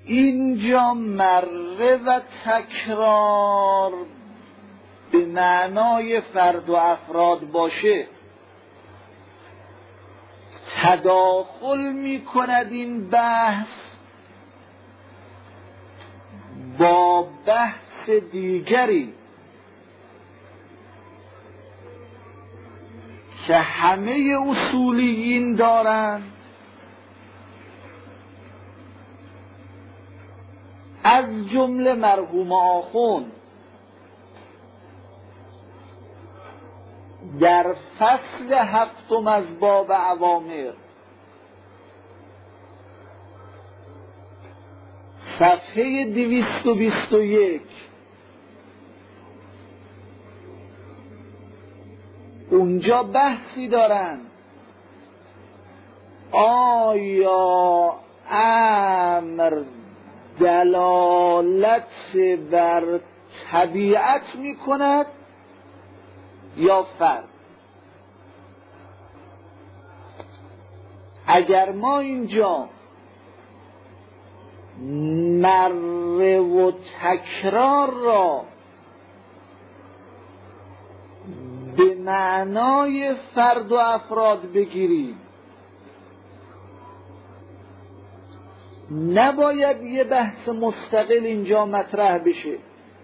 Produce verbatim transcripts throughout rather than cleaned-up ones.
اینجا مره و تکرار به معنای فرد و افراد باشه، تداخل می کند این بحث با بحث دیگری که همه اصولیین دارند، از جمله مرحوم آخوند در فصل هفتم از باب اوامر صفحه دویست و بیست و یک اونجا بحثی دارن آیا امر دلالت بر طبیعت می کند یا فرد. اگر ما اینجا مره و تکرار را به معنای فرد و افراد بگیریم، نباید یه بحث مستقل اینجا مطرح بشه،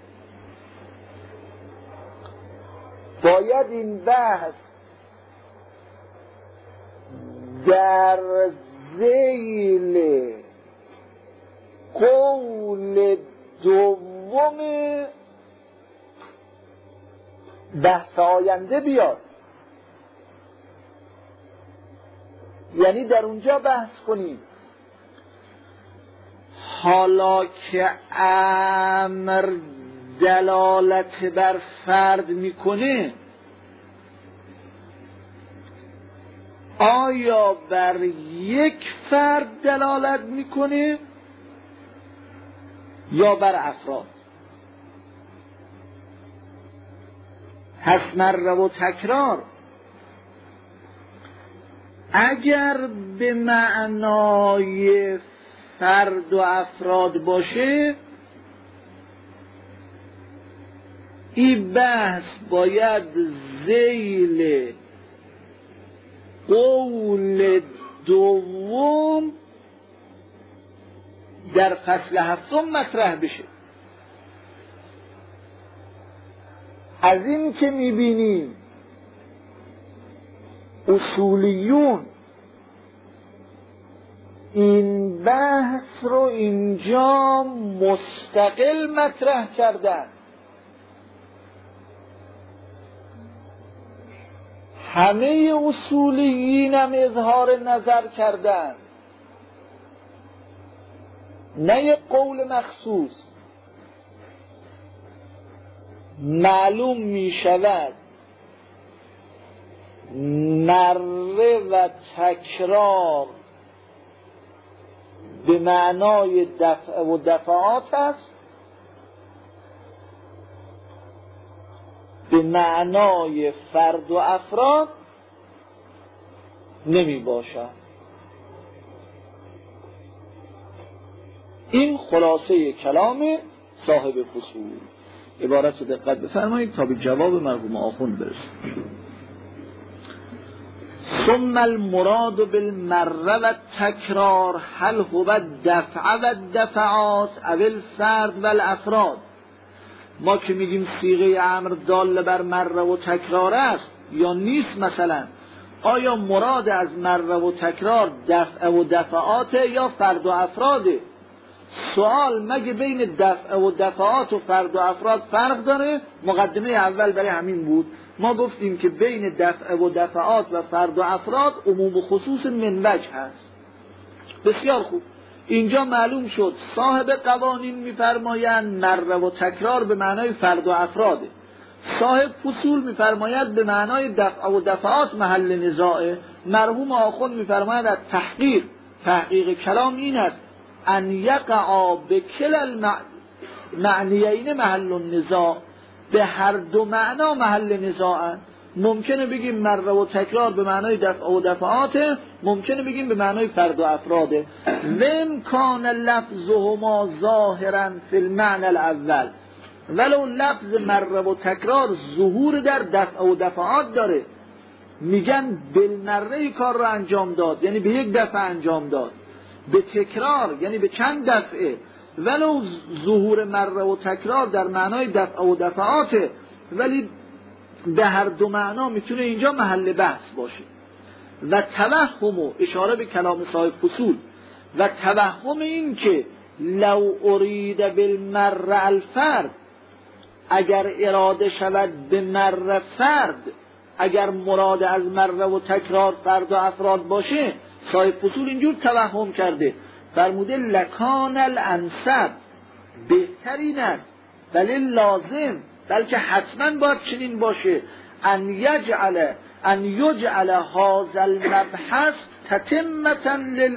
باید این بحث در ذیل قول دوم بحث آینده بیاد. یعنی در اونجا بحث کنیم حالا که امر دلالت بر فرد میکنه، آیا بر یک فرد دلالت میکنه یا بر افراد؟ پس مره و تکرار اگر به معنای فرد و افراد باشه، این بحث باید ذیل قول دوم در فصل هفتم مطرح بشه. از این که میبینیم اصولیون این بحث رو اینجا مستقل مطرح کردن، همه اصولیین هم اظهار نظر کردن، نه یک قول مخصوص. معلوم می شود مره و تکرار به معنای دفع و دفعات است، به معنای فرد و افراد نمی باشد. این خلاصه کلام صاحب فصول. عبارت رو دقت بفرمایید تا به جواب مرحوم آخوند برسیم. ثم المراد بالمره و تکرار هل هو دفع و دفعات او الفرد و الافراد. ما که میگیم صیغه امر دال بر مره و تکرار است یا نیست، مثلا آیا مراد از مره و تکرار دفع و دفعات یا فرد و افراده؟ سوال مگه بین دفع و دفعات و فرد و افراد فرق داره؟ مقدمه اول برای همین بود. ما گفتیم که بین دفع و دفعات و فرد و افراد عموم و خصوص من وجه هست. بسیار خوب، اینجا معلوم شد صاحب قوانین میفرمایند مره و تکرار به معنای فرد و افراده، صاحب فصول میفرماید به معنای دفع و دفعات محل نزاعه. مرحوم آخوند میفرماید از تحقیق تحقیق کلام این است ان یقع بکل المعنیین محل النزاع، به هر دو معنا محل نزاعن. ممکنه بگیم مره و تکرار به معنای دفع و دفعاته، ممکنه بگیم به معنای فرد و افراده. و امکان لفظهما ظاهرا فی المعنى الاول، ولو لفظ مره و تکرار ظهور در دفع و دفعات داره، میگن بالمره کار رو انجام داد، یعنی به یک دفعه انجام داد، به تکرار یعنی به چند دفعه، ولو ظهور مره و تکرار در معنای دفع و دفعاته، ولی به هر دو معنا میتونه اینجا محل بحث باشه. و توهم و اشاره به کلام صاحب فصول، و توهم این که لو ارید بالمره الفرد، اگر اراده شود به مره فرد، اگر مراد از مره و تکرار فرد و افراد باشه، صاحب فصول اینجور توهم کرده، فرموده لکان الانسب، بهترین است، بل لازم، بلکه حتما باید چنین باشه، ان یجعل ان یجعل هذا المبحث تتمة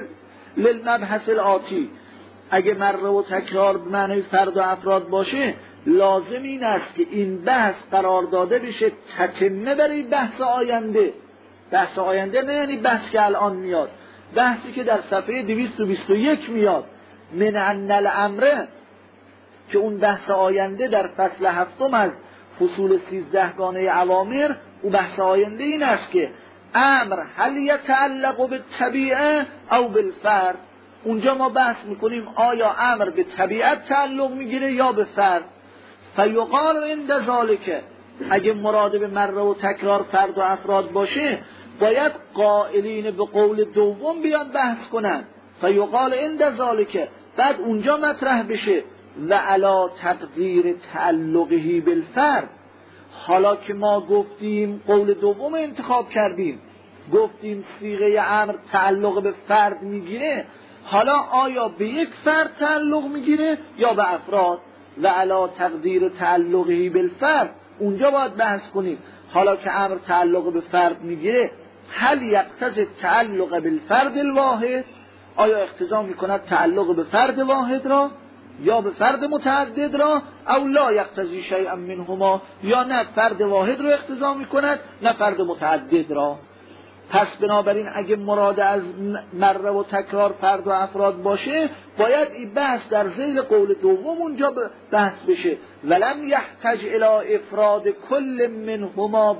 للمبحث الآتی. اگه مره و تکرار به معنی فرد و افراد باشه، لازم این است که این بحث قرار داده بشه تتمه برای بحث آینده. بحث آینده نه یعنی بحث که الان میاد، بحثی که در صفحه دویست و بیست و یک میاد، من ان الامر، که اون بحث آینده در فصل هفتم از فصول سیزدهگانه اوامر، او بحث آینده این است که امر هل یتعلق بالطبیعه او بالفرد. اونجا ما بحث میکنیم آیا امر به طبیعت تعلق میگیره یا به فرد. فیقال عند ذالک، اگه مراد به مره و تکرار فرد و افراد باشه، باید قائلین به قول دوم بیان بحث کنن. فیقال عند ذالک، بعد اونجا مطرح بشه و علی تقدیر تعلقه بالفرد. حالا که ما گفتیم قول دوم انتخاب کردیم، گفتیم صیغه امر تعلق به فرد میگیره، حالا آیا به یک فرد تعلق میگیره یا به افراد؟ و علی تقدیر تعلقه بالفرد، اونجا باید بحث کنیم حالا که امر تعلق به فرد میگیره، هل یقتضی تعلق بالفرد الواحد، آیا اقتضا میکند تعلق به فرد واحد را یا به فرد متعدد را، او لا یقتضی شیئا منهما، یا نه فرد واحد رو اقتضا میکند نه فرد متعدد را. پس بنابراین اگه مراد از مره و تکرار فرد و افراد باشه، باید این بحث در ذیل قول دوم اونجا بحث بشه. ولم یحتاج الی افراد کل منهما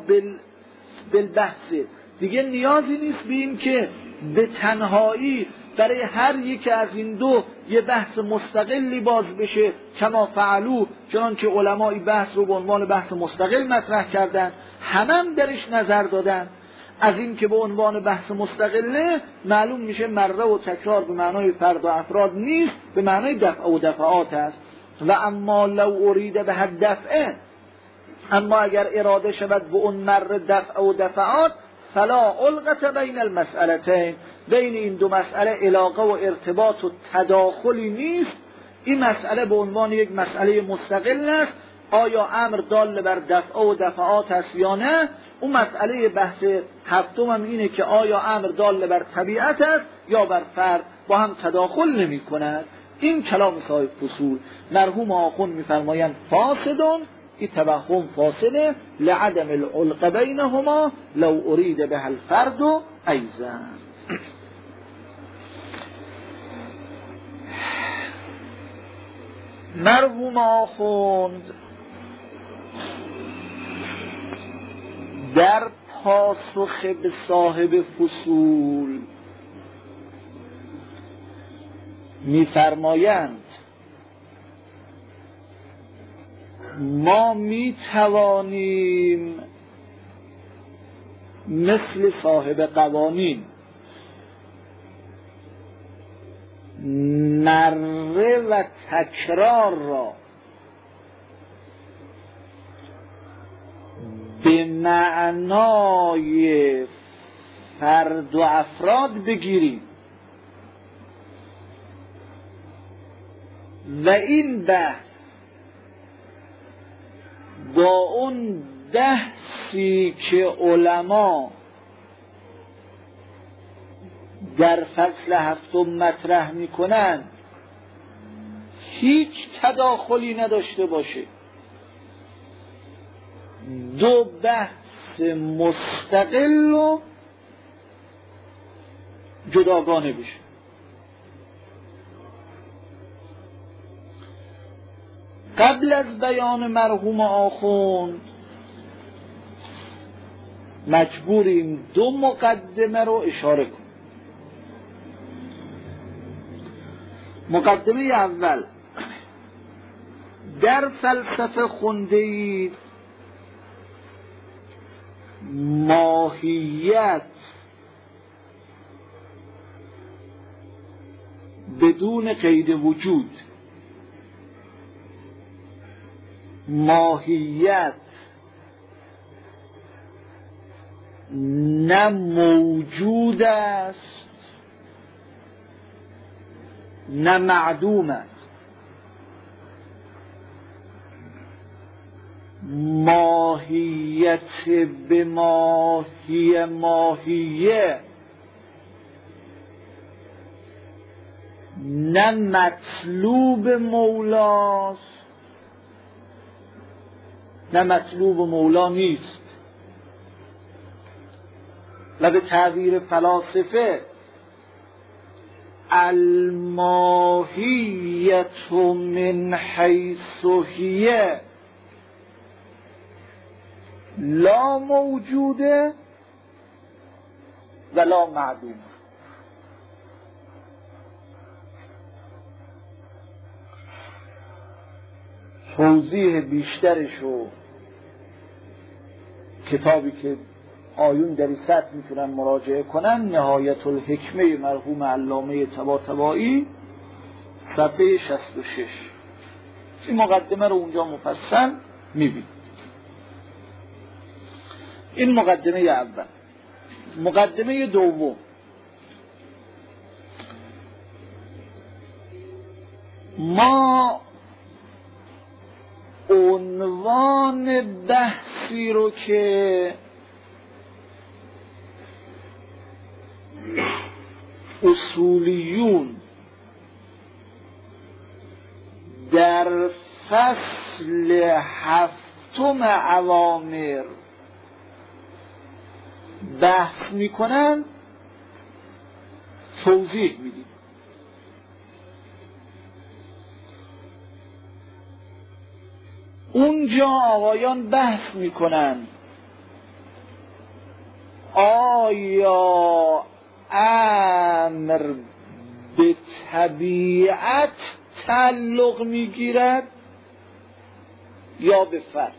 بالبحث، دیگه نیازی نیست به این که به تنهایی برای هر یک از این دو یه بحث مستقلی باز بشه، کما فعلو، چنانچه علمای بحث رو به عنوان بحث مستقل مطرح کردن، همه هم درش نظر دادن. از این که به عنوان بحث مستقله معلوم میشه مره و تکرار به معنای فرد و افراد نیست، به معنای دفع و دفعات است. و اما لو ارید به حد دفعه، اما اگر اراده شود به اون مره دفع و دفعات، فلا علقة بین المسئلتین، بین این دو مسئله علاقه و ارتباط و تداخلی نیست. این مسئله به عنوان یک مسئله مستقل است، آیا امر دال بر دفع و دفعات است یا نه. اون مسئله بحث هفتم هم اینه که آیا امر دال بر طبیعت است یا بر فرد، با هم تداخل نمی کند. این کلام صاحب فصول. مرحوم آخوند میفرمایند فاسدون، این توهم فاصله، لعدم العلق بینهما لو ارید به الفرد و ایزن. مرحوم آخوند در پاسخ به صاحب فصول می‌فرمایند ما می‌توانیم مثل صاحب قوانین مره و تکرار را به معنای فرد و افراد بگیریم و این بحث با اون بحثی که علما در فصل هفتم مطرح میکنند هیچ تداخلی نداشته باشه، دو بحث مستقل و جداگانه بشه. قبل از بیان مرحوم آخوند مجبوریم دو مقدمه رو اشاره کنیم. مقدمه اول، در فلسفه خونده اید ماهیت بدون قید وجود، ماهیت نه موجود است نه معدوم است. ماهیت به ماهی ماهیه نه مطلوب مولاست نه مطلوب مولا نیست. و به تعبیر فلاسفه الماهیت من حیث هی لا موجوده ولا معدومه. توضیح بیشترشو کتابی که آیون در این سطح میتونن مراجعه کنن، نهایت الحکمه مرحوم علامه طباطبایی، صفحه شصت و شش. این مقدمه رو اونجا مفصل میبینید. این مقدمه اول. مقدمه دوم، ما عنوان بحثی رو که اصولیون در فصل هفتم اوامر بحث میکنن توضیح میدیم. اونجا آقایان بحث میکنن آیا امر به طبیعت تعلق میگیرد یا به فرد؟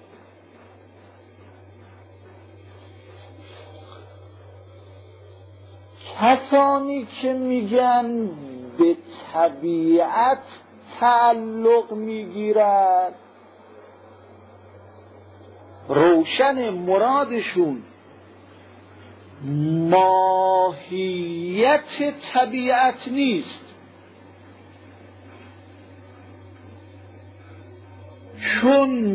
کسانی که میگن به طبیعت تعلق میگیرد، روشن مرادشون ماهیت طبیعت نیست، چون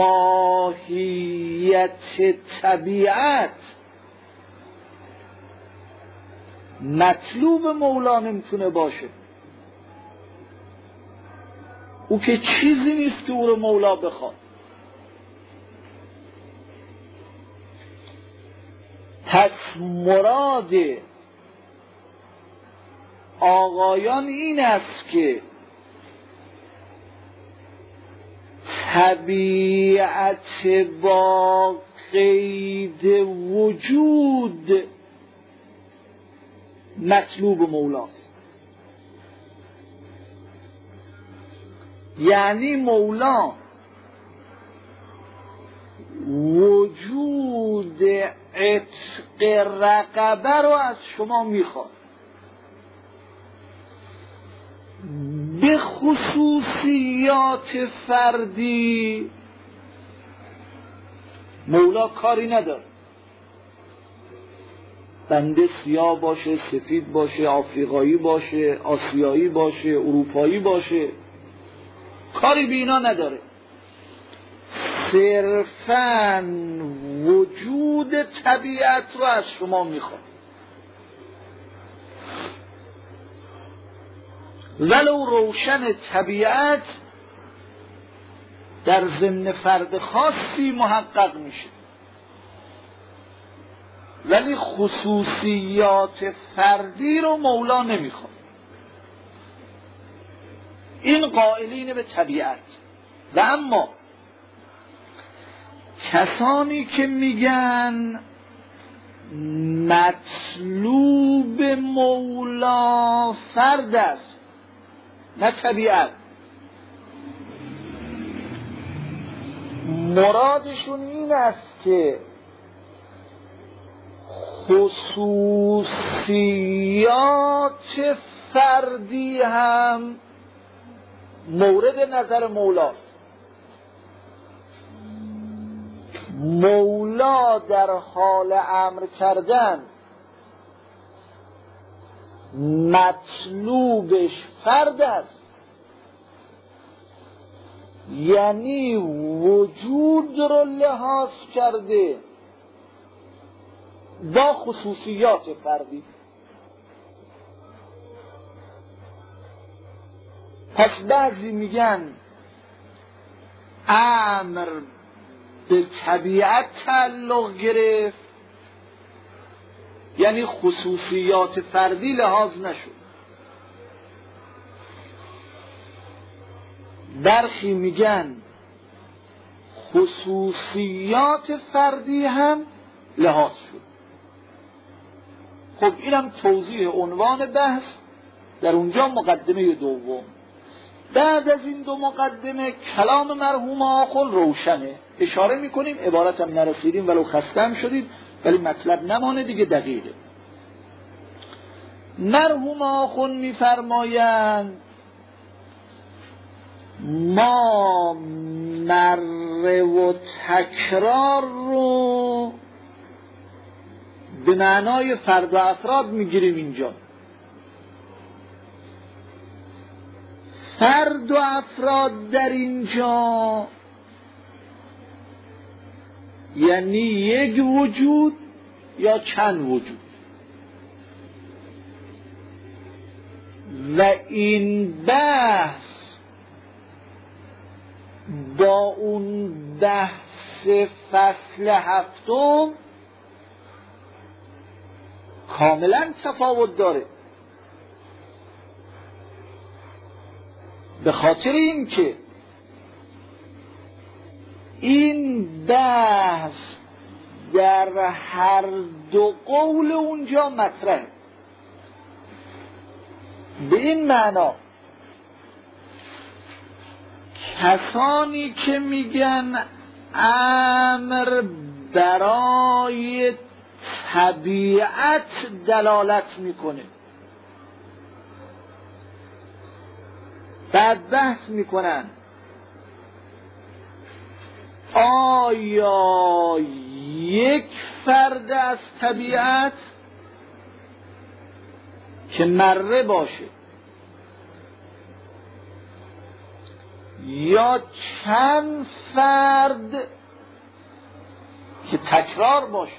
ماهیت طبیعت مطلوب مولا نمیتونه باشه. او که چیزی نیست که او رو مولا بخواد. پس مراد آقایان این است که طبیعت با قید وجود مطلوب مولاست. یعنی مولا وجود عتق رقبه رو از شما میخواد. به خصوصیات فردی مولا کاری نداره. بنده سیاه باشه، سفید باشه، آفریقایی باشه، آسیایی باشه، اروپایی باشه، کاری به اینا نداره. صرفاً وجود طبیعت رو از شما میخواد. ولو روشن طبیعت در ضمن فرد خاصی محقق میشه، ولی خصوصیات فردی رو مولا نمیخواد. این قائلین به طبیعت. و اما کسانی که میگن مطلوب مولا فرد است نه طبیعت، مرادشون این است که خصوصیات فردی هم مورد نظر مولاست. مولا در حال امر کردن مطلوبش فرد است، یعنی وجود رو لحاظ کرده با خصوصیات فردی. پس بعضی میگن امر به طبیعت تعلق گرفت، یعنی خصوصیات فردی لحاظ نشد. برخی میگن خصوصیات فردی هم لحاظ شد. خب اینم توضیح عنوان بحث در اونجا مقدمه دوم. بعد از این دو مقدمه کلام مرحوم آخوند روشنه، اشاره میکنیم، عبارتم نرسیدیم ولو خستم شدید، ولی مطلب نمانه دیگه، دقیقه. مرحوم آخوند میفرمایند ما مره و تکرار رو به معنای فرد و افراد میگیریم اینجا. فرد و افراد در اینجا یعنی یک وجود یا چند وجود، و این بحث با اون بحث فصل هفتم کاملا تفاوت داره، به خاطر اینکه این بحث در هر دو قول اونجا مطرحه. به این معنا کسانی که میگن امر برای طبیعت دلالت میکنه، بعد بحث میکنن آیا یک فرد از طبیعت که مره باشه یا چند فرد که تکرار باشه.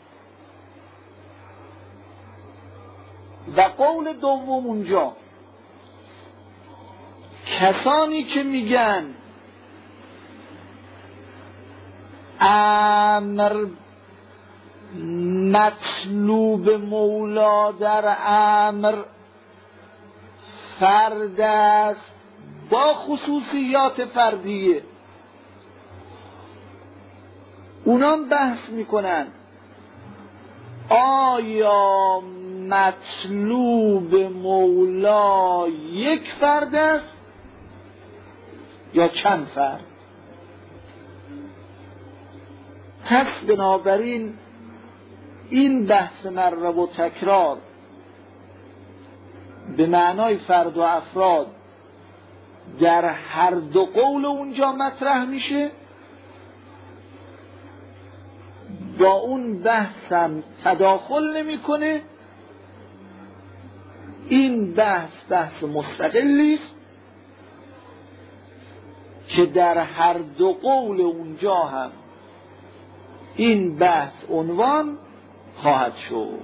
و قول دوم اونجا کسانی که میگن امر مطلوب مولا در امر فرد است با خصوصیات فردیه، اونام بحث میکنن آیا مطلوب مولا یک فرد است یا چند فرد. پس بنابراین این بحث مره و تکرار به معنای فرد و افراد در هر دو قول اونجا مطرح میشه، با اون بحثم تداخل نمیکنه. این بحث بحث مستقلی است که در هر دو قول اونجا هم این بحث عنوان خواهد شد.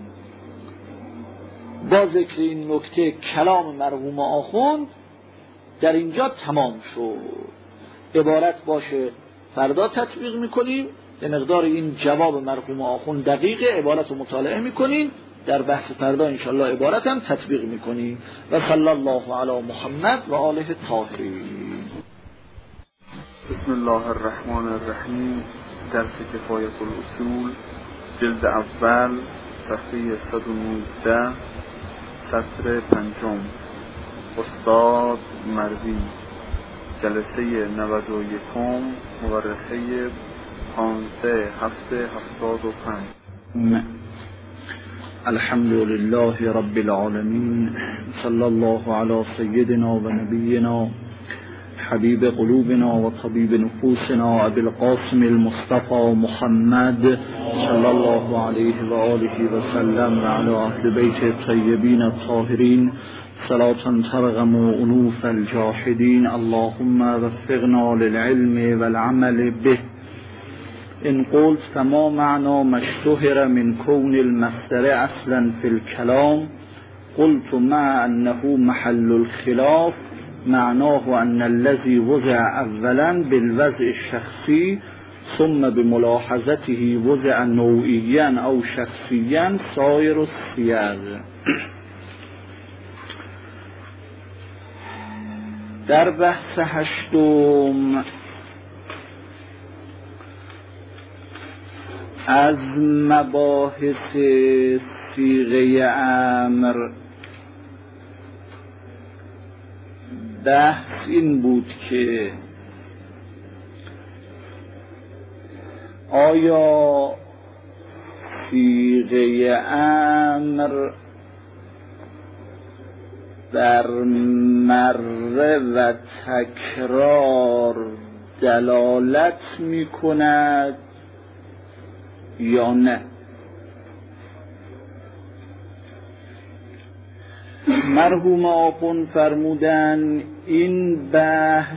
با ذکر این نکته کلام مرحوم آخوند در اینجا تمام شد. عبارت باشه فردا تطبیق میکنیم، به مقدار این جواب مرحوم آخوند دقیقه عبارت رو مطالعه میکنیم، در بحث فردا انشالله عبارت هم تطبیق میکنیم. و صلی الله علی محمد و آله الطاهرین. بسم الله الرحمن الرحیم. درس کفایت الاصول، جلد اول، صفحه صد و نوزده، سطر پنجم. استاد مروی، جلسه نود و یکم، مورخه پانزده هفته هفتاد و پنج. الحمد لله رب العالمین، صلی الله علی سیدنا و نبینا حبیب قلوبنا و طبیب نفوسنا ابی القاسم المصطفى محمد صلی الله علیه و آله و سلم و علی اهل بیت الطیبین الطاهرین صلاة ترغم انوف الجاحدین. اللهم وفقنا للعلم والعمل به. ان قلت فما معنى ما اشتهر من كون المصدر اصلا في الكلام؟ قلت مع انه محل الخلاف، معناه ان الذي وضع اولا بالوضع الشخصي ثم بملاحظته وضع نوعيا او شخصيا سایر الصيغ. در بحث هشتم از مباحث صیغه امر بحث این بود که آیا صیغه امر بر مره و تکرار دلالت می کند یا نه؟ مرحوم آخوند فرمودن این بحث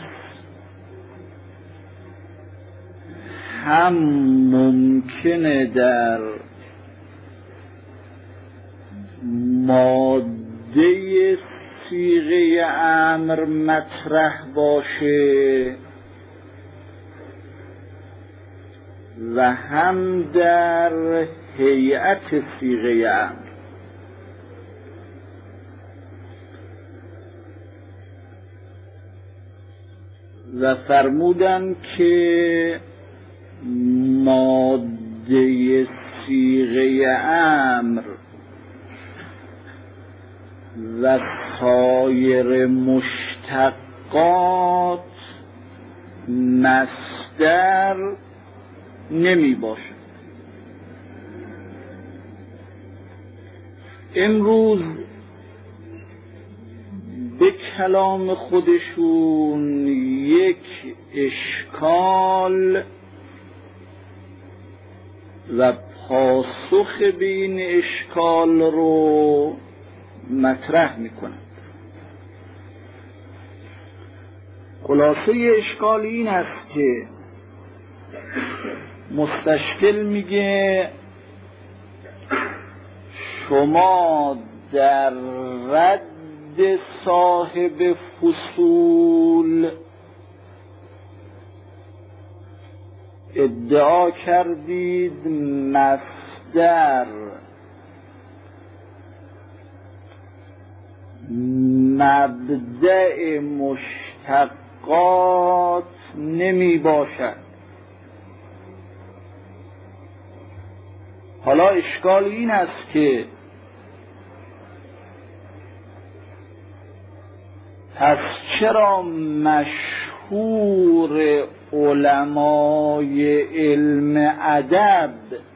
هم ممکنه در ماده صیغه امر مطرح باشه و هم در هیئت صیغه امر. و فرمودن که ماده صیغه امر و سایر مشتقات مصدر نمی باشد. امروز به کلام خودشون یک اشکال و پاسخ به این اشکال رو مطرح میکنند. خلاصه اشکال این است که مستشکل میگه شما در رد صاحب فصول ادعا کردید مصدر مبدأ مشتقات نمی باشد. حالا اشکال این است که پس چرا مشهور علمای علم ادب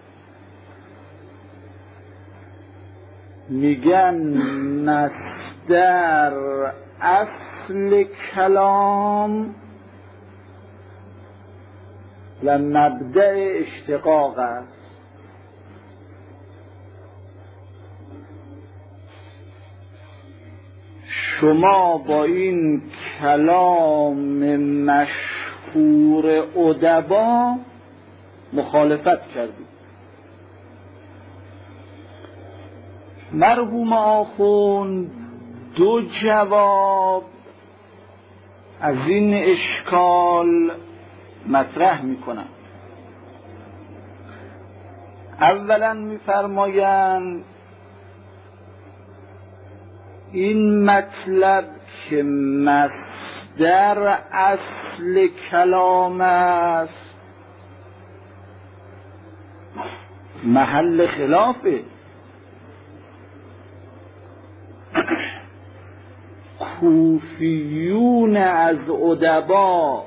میگن مصدر اصل کلام و مبدأ اشتقاق است؟ شما با این کلام مشهور ادبا مخالفت کردید. مرحوم آخوند دو جواب از این اشکال مطرح میکنند. اولا میفرمایند این مطلب که مصدر اصل کلام است محل خلافه. کوفیون از ادبا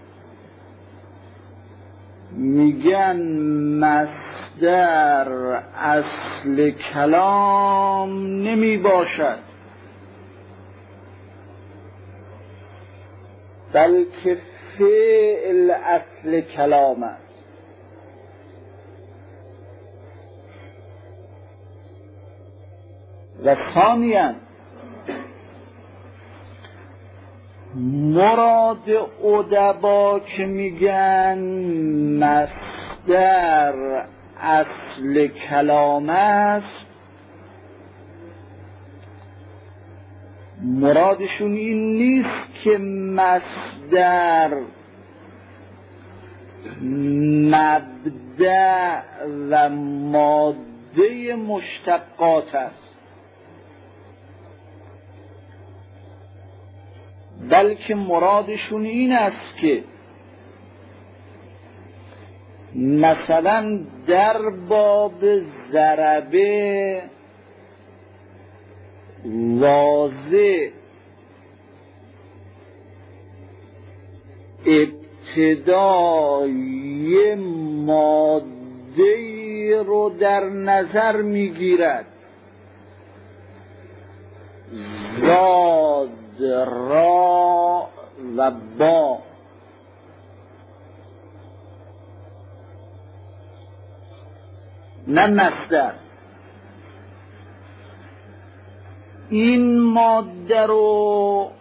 میگن مصدر اصل کلام نمی باشد، بلکه فعل اصل کلام است. و ثانیاً مراد ادبا که میگن مصدر اصل کلام است، مرادشون این نیست که مصدر مبدأ و ماده مشتقات است، بلکه مرادشون این است که مثلا در باب ضربه واضح ابتدای ماده رو در نظر میگیرد، زاد، را و با. نه مصدر. این ماده رو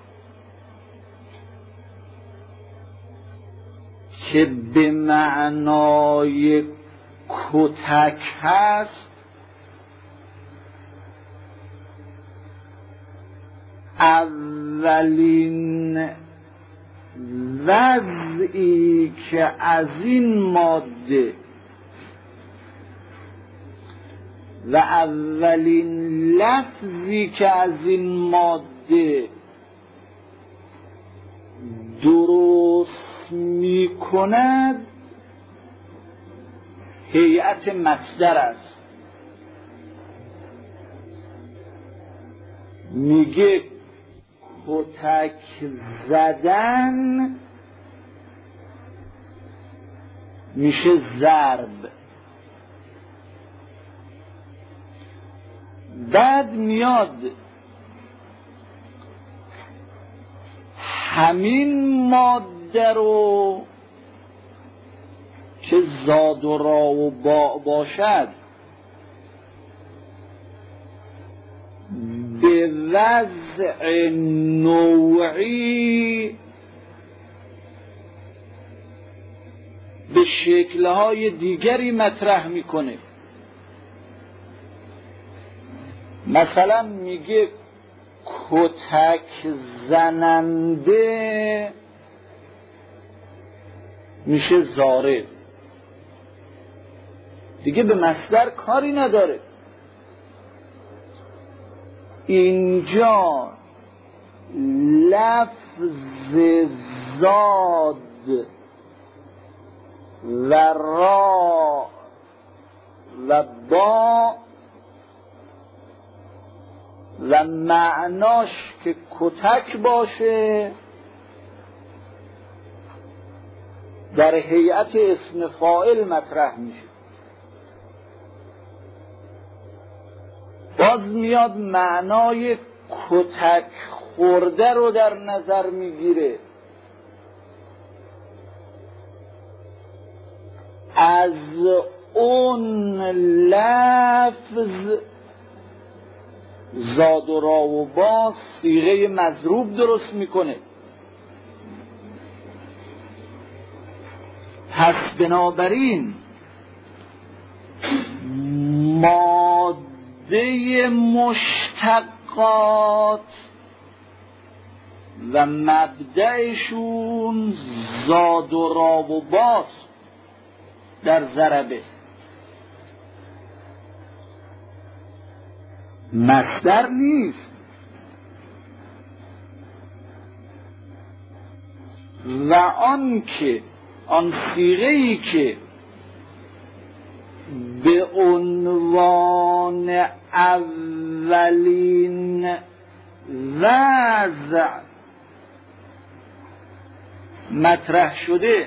که به معنای کتک هست اولین وضعی که از این ماده و اولین لفظی که از این ماده درست می کند هیئت مصدر است. میگه کتک زدن میشه ضرب. بعد میاد همین ماده رو که زاد و را و با باشد به وضع نوعی به شکل‌های دیگری مطرح میکنه. مثلا میگه کتک زننده میشه ضارب، دیگه به مصدر کاری نداره. اینجا لفظ زاد و را و با و معناش که کتک باشه در هیئت اسم فاعل مطرح میشه. باز میاد معنای کتک خورده رو در نظر میگیره، از اون لفظ زاد و را و با صیغه مضروب درست میکنه. پس بنابراین ماده مشتقات و مبدأشون زاد و را و باز در ضربه. مصدر نیست. و آن که آن صیغه‌ای که به عنوان اولین وضع مطرح شده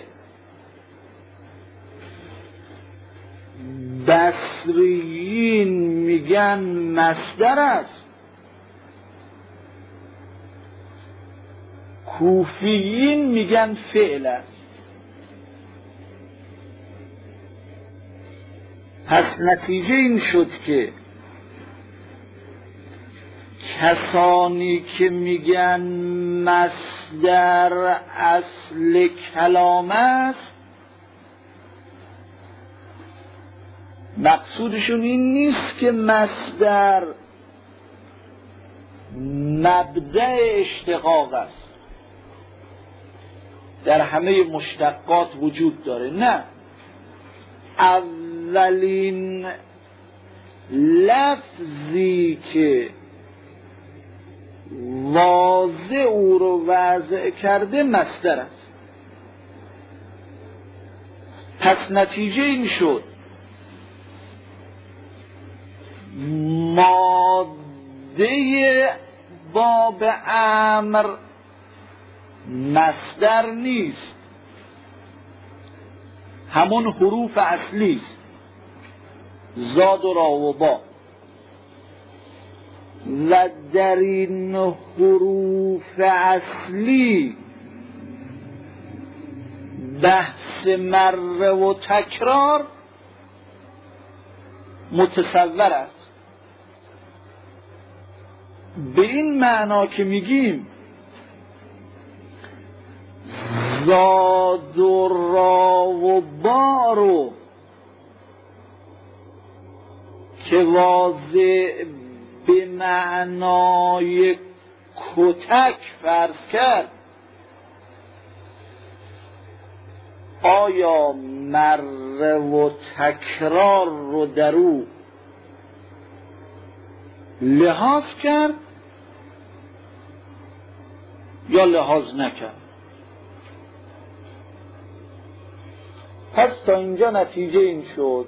بصریین میگن مصدر است، کوفیین میگن فعل است. پس نتیجه این شد که کسانی که میگن مصدر اصل کلام است مقصودشون این نیست که مصدر مبدأ اشتقاق است، در همه مشتقات وجود داره. نه، اولین لفظی که واضح او رو وضع کرده مصدر است. پس نتیجه این شد ماده باب امر مصدر نیست، همون حروف اصلی است، زاد و را و با. و در این حروف اصلی بحث مره و تکرار متصور است. به این معنا که میگیم زاد و را و با رو که واضح به معنای کتک فرض کرد، آیا مره و تکرار رو در او لحاظ کرد یا لحاظ نکرد؟ پس تا اینجا نتیجه این شد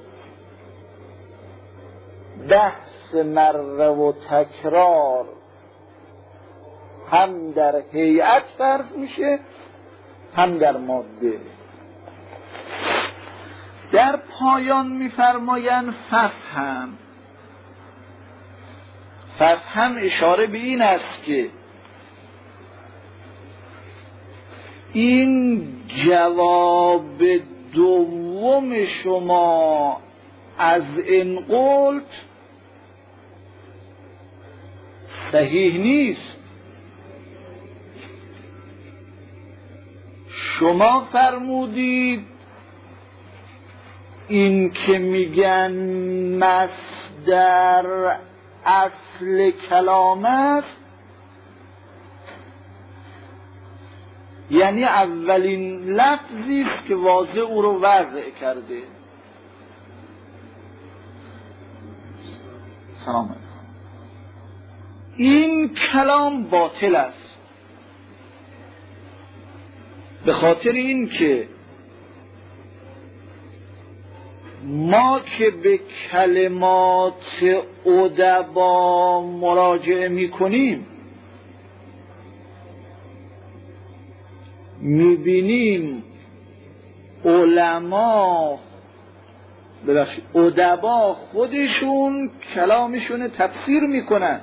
بحث مره و تکرار هم در هیئت فرض میشه هم در ماده. در پایان میفرمایند ففهم. ففهم اشاره به این است که این جواب دوم شما از این قلت صحیح نیست. شما فرمودید این که میگن مصدر اصل کلام است یعنی اولین لفظی است که واضح او رو وضع کرده. سلام علیکم. این کلام باطل است، به خاطر این که ما که به کلمات ادبا مراجعه می کنیم می بینیم علما ببخشید ادبا خودشون کلامشون تفسیر می کنن.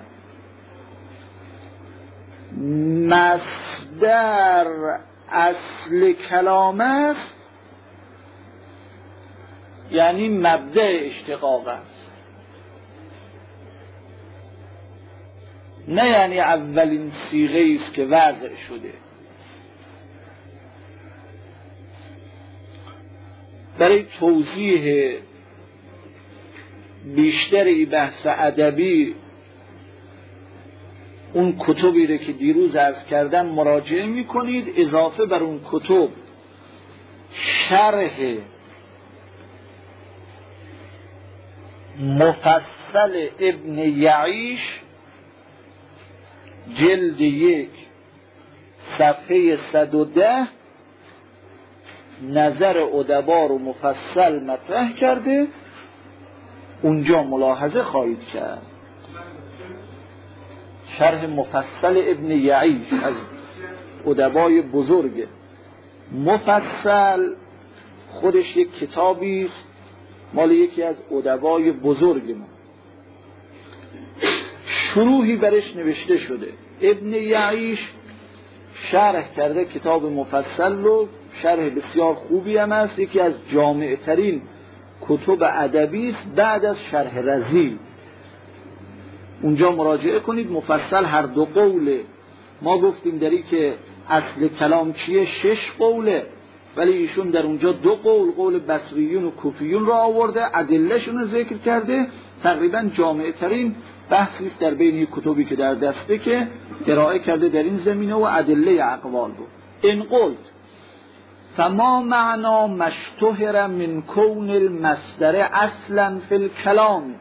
مصدر اصل کلام است یعنی مبدأ اشتقاق است، نه یعنی اولین صیغه است که وضع شده. برای توضیح بیشتری بحث ادبی اون کتبی رو که دیروز عرض کردن مراجعه میکنید. اضافه بر اون کتب شرح مفصل ابن یعیش جلد یک صفحه صد و ده نظر ادبا رو مفصل مطرح کرده، اونجا ملاحظه خواهید کرد. شرح مفصل ابن یعیش از ادبای بزرگ، مفصل خودش یک کتابی است مال یکی از ادبای بزرگ ما، شروحی برش نوشته شده. ابن یعیش شرح کرده کتاب مفصل رو، شرح بسیار خوبی هم است، یکی از جامع ترین کتب ادبی است بعد از شرح رزی. اونجا مراجعه کنید. مفصل هر دو قوله. ما گفتیم داری که اصل کلام چیه؟ شش قوله، ولی ایشون در اونجا دو قول، قول بصریون و کوفیون را آورده، ادلهشون رو ذکر کرده. تقریبا جامع ترین بحثی است در بین کتبی که در دسته که ارائه کرده در این زمینه و ادله اقوال بود. ان قلت فما معنا مشتهر من کون المصدر اصلا فی الکلام.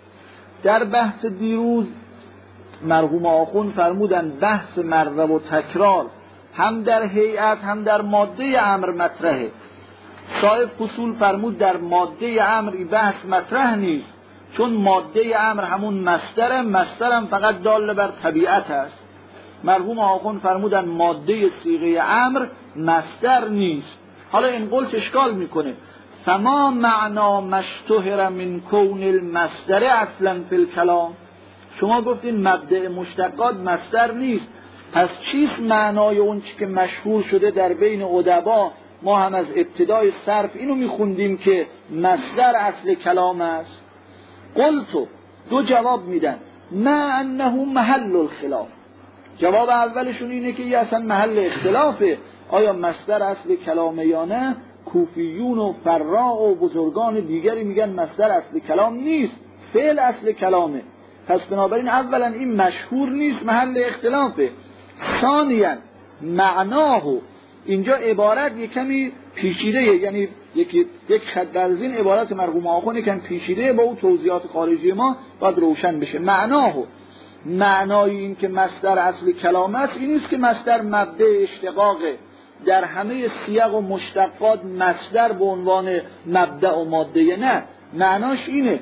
در بحث دیروز مرحوم آخوند فرمودن بحث مره و تکرار هم در هیئت هم در ماده امر مطرحه. صاحب فصول فرمود در ماده امر بحث مطرح نیست، چون ماده امر همون مصدر، مصدرم فقط دال بر طبیعت است. مرحوم آخوند فرمودن ماده صیغه امر مصدر نیست. حالا این قلت اشکال میکنه. فما معنا مشتهر من کون المصدر اصلا فی الکلام. شما گفتین مبدأ مشتقات مصدر نیست، پس چیست معنای اون چی که مشهور شده در بین ادبا؟ ما هم از ابتدای صرف اینو میخوندیم که مصدر اصل کلام است. قلتو دو جواب میدن. ما انه محل الخلاف. جواب اولشون اینه که یه اصلا محل اختلافه، آیا مصدر اصل کلامه یا نه. کوفیون و فراء و بزرگان دیگری میگن مصدر اصل کلام نیست، فعل اصل کلامه. پس بنابراین اولا این مشهور نیست، محل اختلافه. ثانیا معناه، اینجا عبارت یک کمی پیچیده، یعنی یک یک خط از این عبارت مرحوم آخوند یکم پیچیده، با اون توضیحات خارجی ما باید روشن بشه. معناه، معنای این که مصدر اصل کلام است این است که مصدر مبدأ اشتقاقه. در همه سیاق و مشتقات مصدر به عنوان مبدأ و ماده نه. معناش اینه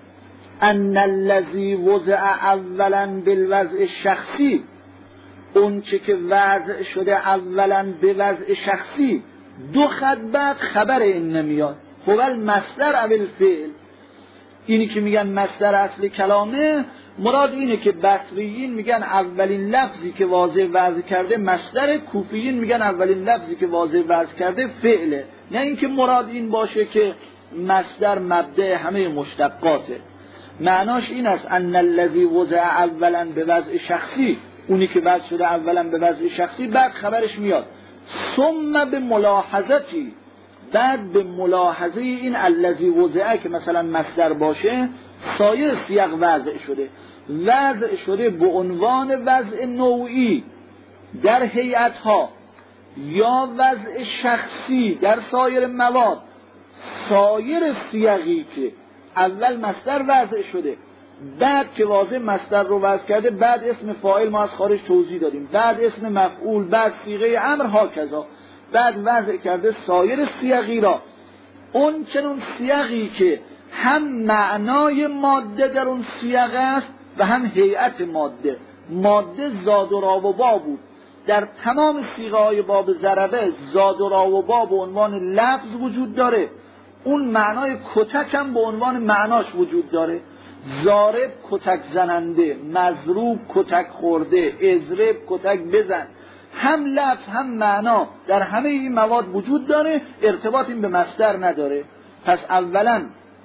ان الذی وضع اولا بالوضع شخصی، اون چه که وضع شده اولا به وضع شخصی، دو خط بعد خبر این نمیاد، هو مصدر اول فعل. اینی که میگن مصدر اصل کلامه، مراد اینه که بصریین میگن اولین لفظی که واضح وضع کرده مصدر، کوفیین میگن اولین لفظی که واضح وضع کرده فعله. نه اینکه مراد این باشه که مصدر مبدأ همه مشتقاته. معناش این است ان الذی وضع اولا به وضع شخصی، اونی که وضع شده اولا به وضع شخصی بعد خبرش میاد. ثم به ملاحظتی، بعد به ملاحظه این الذی وضع که مثلا مصدر باشه سایر سیاق وضع شده، وضع شده به عنوان وضع نوعی در هیئت‌ها یا وضع شخصی در سایر مواد. سایر سیاقی که اول مصدر وضع شده، بعد که واضح مصدر رو وضع کرده، بعد اسم فاعل ما از خارج توضیح دادیم، بعد اسم مفعول، بعد صیغه امر، ها کذا بعد وضع کرده سایر سیاقی را. اون چنون سیاقی که هم معنای ماده در اون سیاق است و هم هیئت ماده. ماده زاد و را و با بود. در تمام صیغه های باب ضربه زاد و را و با به عنوان لفظ وجود داره، اون معنای کتک هم به عنوان معناش وجود داره. ضارب کتک زننده، مضروب کتک خورده، اضرب کتک بزن. هم لفظ هم معنا در همه این مواد وجود داره، ارتباط این به مصدر نداره. پس اولا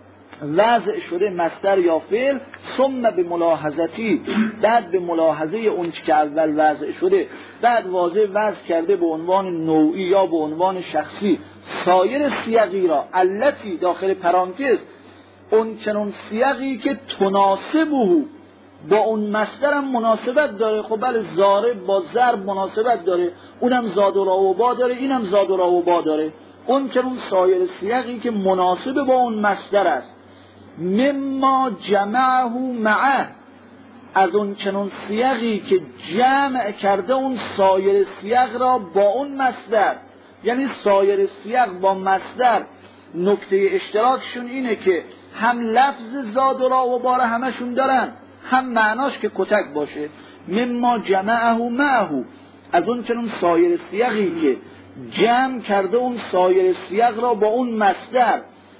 وضع شده مصدر یا فعل، ثم به ملاحظتی، بعد به ملاحظه اون که اول وضع شده، بعد واضح وضع کرده به عنوان نوعی یا به عنوان شخصی سایر سیاقی را، التی داخل پرانتز اون چنون سیاقی که تناسبه با اون مصدر هم مناسبت داره. خب بله ضارب با ضرب مناسبت داره، اونم زاد و را و با داره، اینم زاد و را و با داره. اون که اون سایر سیاقی که مناسب با اون مصدر است. مما جمعه معه، از اون چنون سیاقی که جمع کرده اون سایر سیاق را با اون مصدر. یعنی سایر سیاق با مصدر نکته اشتراکشون اینه که هم لفظ زاد و را و بار همشون دارن، هم معناش که کتک باشه. مما جمعه معه، از اون چنون سایر سیاقی که جمع کرده اون سایر سیاق را با اون مصدر.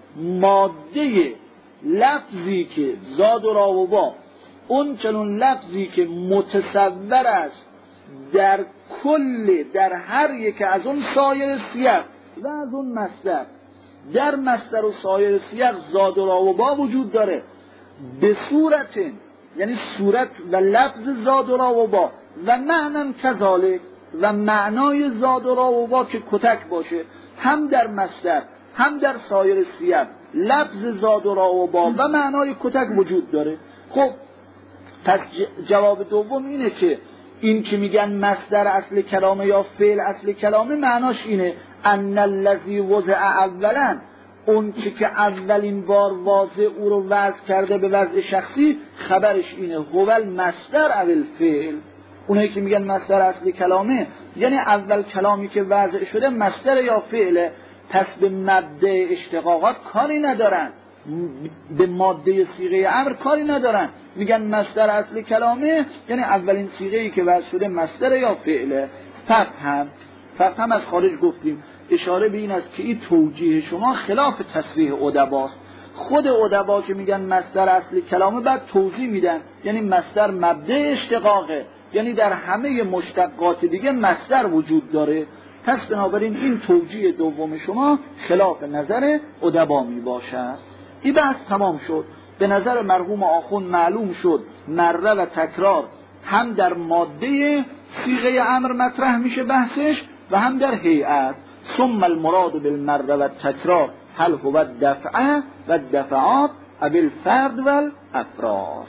ماده لفظی که زاد و را و با، اون چنون لفظی که متصور است در کل، در هر یک از اون سایر سیاق و از اون مصدر. در مصدر و سایر سیاق زاد و را و با وجود داره به صورت، یعنی صورت و لفظ زاد و را و با و معنی کذالک، و معنای زاد و را و با که کتک باشه، هم در مصدر هم در سایر سیاق لفظ زاد و را و با و معنای کتک وجود داره. خب پس جواب دوم اینه که این که میگن مصدر اصل کلامه یا فعل اصل کلامه، معناش اینه ان الذی وضع اولا، اون چی که اولین بار واضع او رو وضع کرده به وضع شخصی، خبرش اینه هو المصدر او الفعل. اونایی که میگن مصدر اصل کلامه یعنی اول کلامی که وضع شده مصدر یا فعله، پس به مبدأ اشتقاقات کاری ندارن، به ماده صیغه امر کاری ندارن. میگن مصدر اصل کلامه یعنی اولین صیغه‌ای که وضع شده مصدر یا فعله. فهم فهم از خارج گفتیم، اشاره به این است که این توجیه شما خلاف تصریح ادباست. خود ادبا که میگن مصدر اصل کلامه بعد توضیح میدن، یعنی مصدر مبدأ اشتقاقه، یعنی در همه مشتقات دیگه مصدر وجود داره. پس بنابراین این توجیه دوم شما خلاف نظر ادبا می باشد. این بحث تمام شد. به نظر مرحوم آخوند معلوم شد مره و تکرار هم در ماده صیغه امر مطرح میشه بحثش و هم در هیئت. ثم المراد بالمره و تکرار هل هو الدفعه و الدفعات او الفرد و الافراد.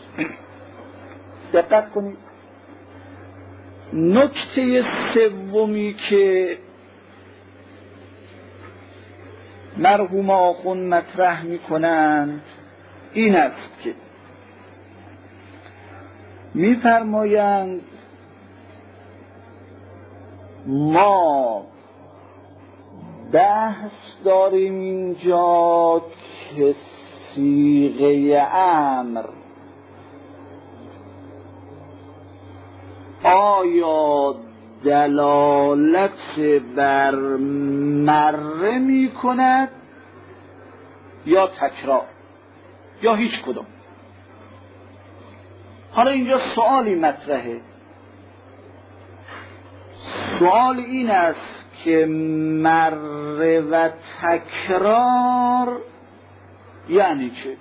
دقت کنید. نکته سومی که مرحوم آخوند مطرح میکنند این است که میفرمایند ما بحث داریم اینجا که صیغه امر آیا دلالت بر مره می کند یا تکرار یا هیچ کدوم. حالا اینجا سوالی مطرحه. سوال این است که مره و تکرار یعنی چه؟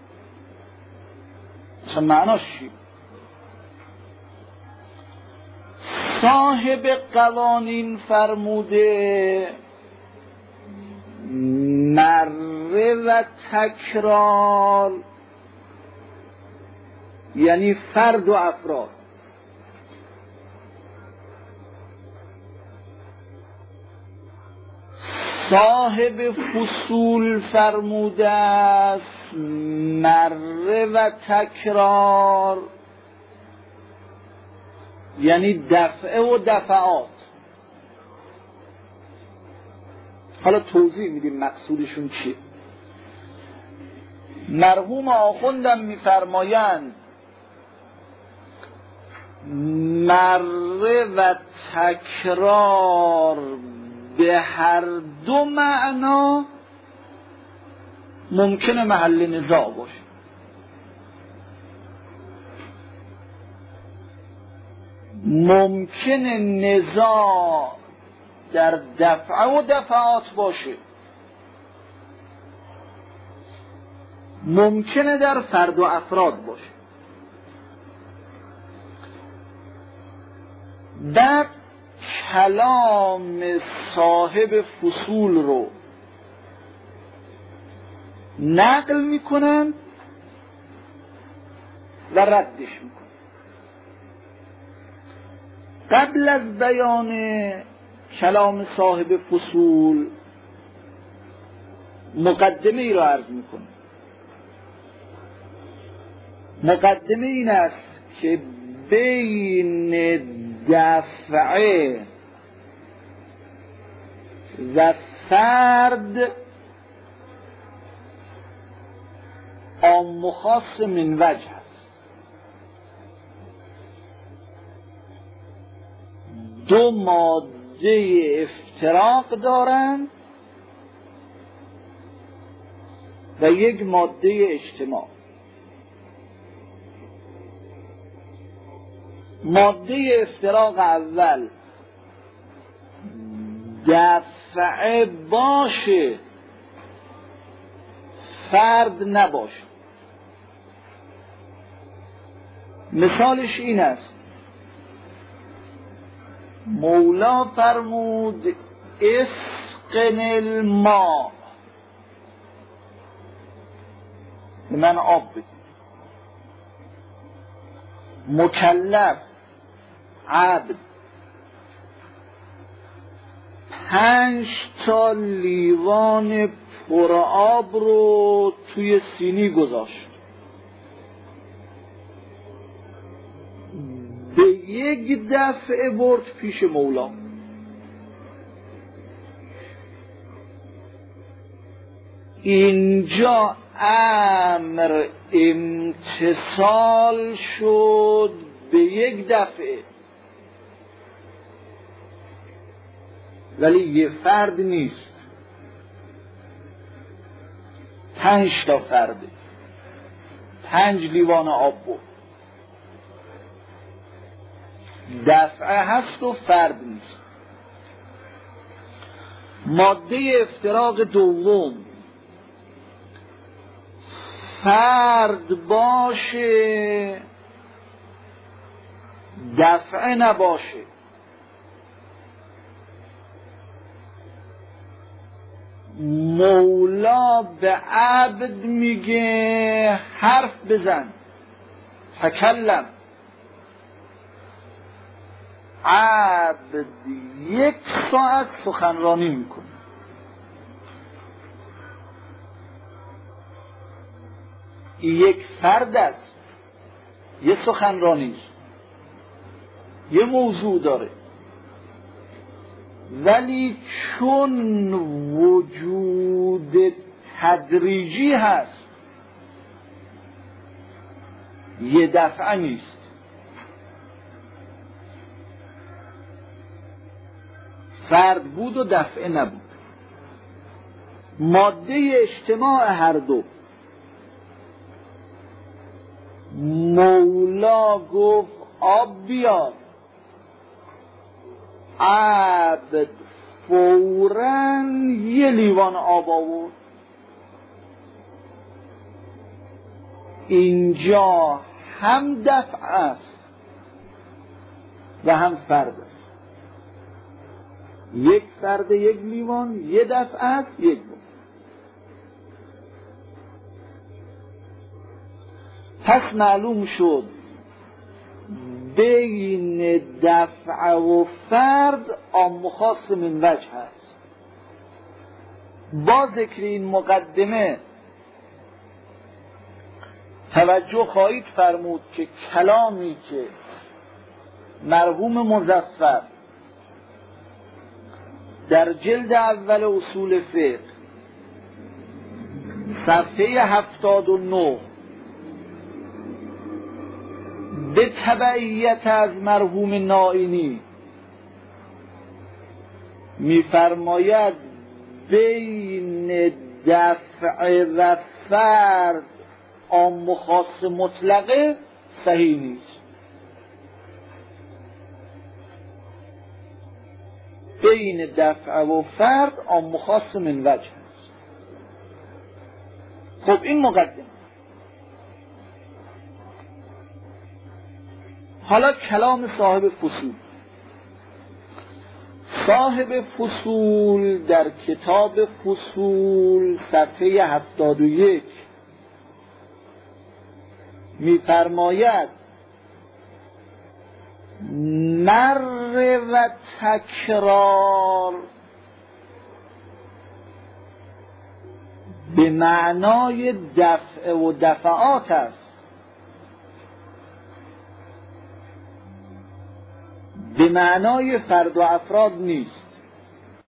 اصلا معناش چی؟ صاحب قوانین فرموده مره و تکرار یعنی فرد و افراد. صاحب فصول فرموده است مره و تکرار یعنی دفعه و دفعات. حالا توضیح میدیم مقصودشون چیه. مرحوم آخوندم میفرمایند مره و تکرار به هر دو معنا ممکنه محل نزاع باشه. ممکنه نزاع در دفعه و دفعات باشه، ممکنه در فرد و افراد باشه. در کلام صاحب فصول رو نقل میکنن و ردش میکنن. قبل از بیان کلام صاحب فصول مقدمه ای را عرض میکنه. مقدمه این است که بین دفعه و فرد عام و خاص من وجه است. دو ماده افتراق دارند و یک ماده اجتماع. ماده افتراق اول دفعه باشه، فرد نباشه. مثالش این است، مولا فرمود اسقن الماء، به من آب بده. مکلف عبد پنج تا لیوان پر آب رو توی سینی گذاشت، به یک دفعه برد پیش مولا. اینجا امر امتصال شد به یک دفعه، ولی یه فرد نیست، پنج تا فرده، پنج لیوان آب بود. دفعه هست و فرد نیست. ماده افتراق دوم فرد باشه، دفعه نباشه. مولا به عبد میگه حرف بزن، تکلم. عبد یک ساعت سخنرانی میکنه. یک فرد است، یه سخنرانی است، یه موضوع داره، ولی چون وجود تدریجی هست یه دفعه نیست. فرد بود و دفعه نبود. ماده اجتماع هر دو، مولا گفت آب بیار، عبد فوراً یه لیوان آب آورد. اینجا هم دفع است و هم فرد است. یک فرد یک لیوان، یه دفع است، یک لیوان. پس معلوم شد بین دفع و فرد عام و خاص من وجه هست. با ذکر این مقدمه توجه خواهید فرمود که کلامی که مرحوم مظفر در جلد اول اصول فقه صفحه هفتاد و نه به تبعیت از مرحوم نائینی می‌فرماید بین دفع و فرد عام و خاص مطلقه صحیح نیست. بین دفع و فرد عام و خاص من وجه است. خب این مقدمه. حالا کلام صاحب فصول. صاحب فصول در کتاب فصول صفحه هفتاد و یک می‌فرماید مر و تکرار به معنای دفع و دفعات است، به معنای فرد و افراد نیست.